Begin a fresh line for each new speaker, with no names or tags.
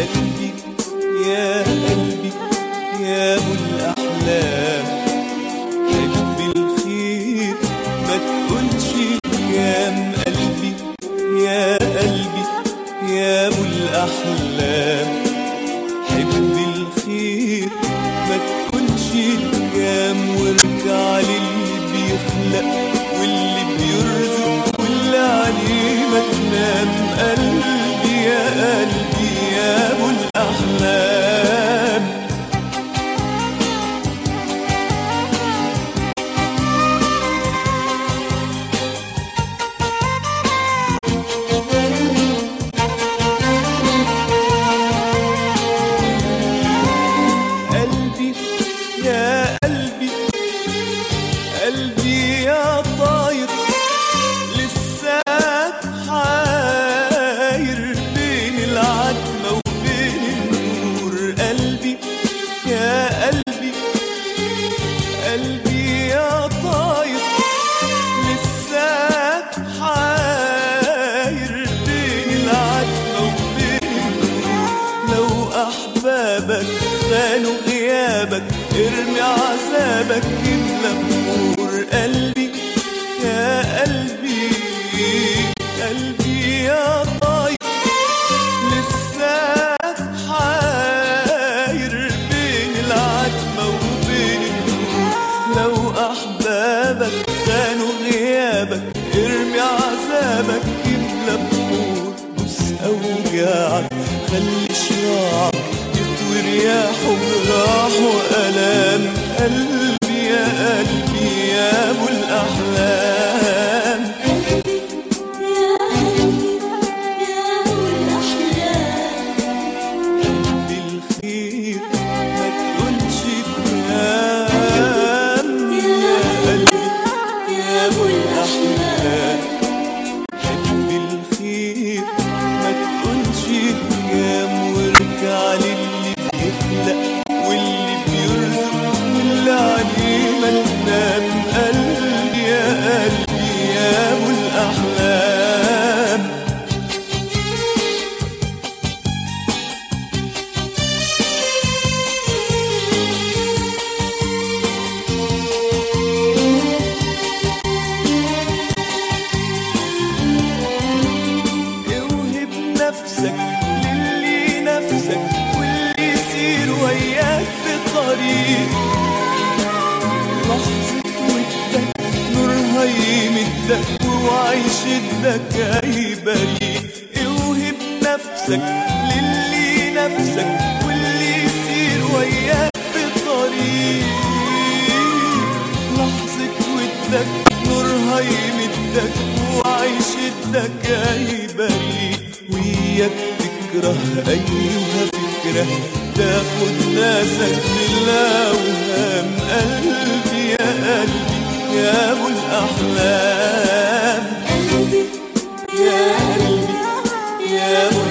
قلبي يا قلبي يا ابو الاحلام، حب الخير ما تقولش كام. قلبي يا قلبي يا ابو الاحلام، حب الخير ما تقولش كام. وارجع للي بيخلق واللي بيرزق واللي عليه ما تنام. قلبي يا قلبي يا ابو الاحلام. قلبي يا قلبي قلبي يا طاير لساك حاير بين العتمة وبين النور. قلبي يا قلبي قلبي يا طاير لساك حاير بين العتمة وبين النور. لو أحبابك خانوا غيابك ارمي عذابك يملى بنور. قلبي يا قلبي قلبي يا طاير لساك حاير بين العتمة وبين النور. لو أحبابك خانوا غيابك ارمي عذابك يملى بنور. بوس أوجاعك خلي شراعك يطوي رياح وجراح وألام. قلبي يا قلبي يا أبو الأحلام.
قلبي يا قلبي يا أبو الأحلام،
حب الخير ما تقولش كلام. يا قلبي يا أبو الأحلام، حب الخير ما تقولش كلام. وارجع للي بيخلق واللي بيرزق واللي عليه ما تنام. قلبي يا قلبي يا ابو الاحلام. اوهب نفسك للي نفسك واللي يسير وياك في الطريق. لحظة ودك نورها يمدك ووعي يشدك اي بريء. اوهب نفسك للي نفسك واللي يسير وياك في الطريق. لحظة ودك نورها يمدك ووعي يشدك اي بريء. وياك تكره ايها فكرة تاخد ناسك بالاوهام. قلبي يا قلبي يا ابو الاحلام.
قلبي
يا قلبي يا ابو